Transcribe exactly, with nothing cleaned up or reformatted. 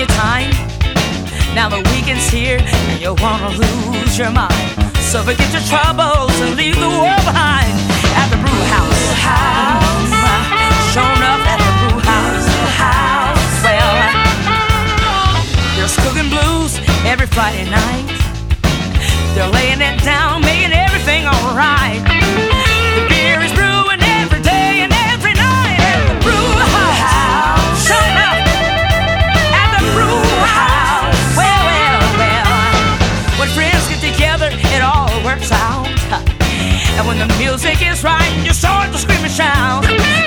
your time. Now the weekend's here and you wanna lose your mind. So forget your troubles and leave the world behind. At the brew house, house, showing up at the brew house, house. Well, there's cooking blues every Friday night. They're laying it down, making everything alright. The beer is brewing every day and every night at the brew house. Showing up at the brew house. Well, well, well. When friends get together, it all works out. And when the music is right, you start to scream and shout.